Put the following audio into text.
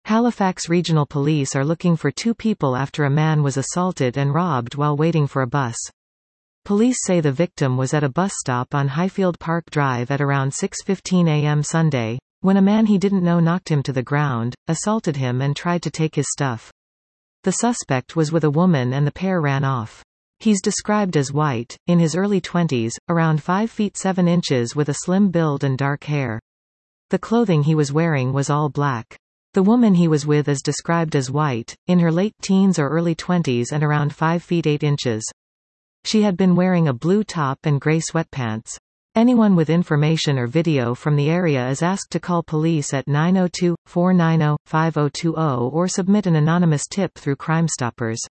Halifax Regional Police are looking for 2 people after a man was assaulted and robbed while waiting for a bus. Police say the victim was at a bus stop on Highfield Park Drive at around 6:15 a.m. Sunday, when a man he didn't know knocked him to the ground, assaulted him and tried to take his stuff. The suspect was with a woman and the pair ran off. He's described as white, in his early 20s, around 5 feet 7 inches with a slim build and dark hair. The clothing he was wearing was all black. The woman he was with is described as white, in her late teens or early 20s and around 5 feet 8 inches. She had been wearing a blue top and gray sweatpants. Anyone with information or video from the area is asked to call police at 902-490-5020 or submit an anonymous tip through Crime Stoppers.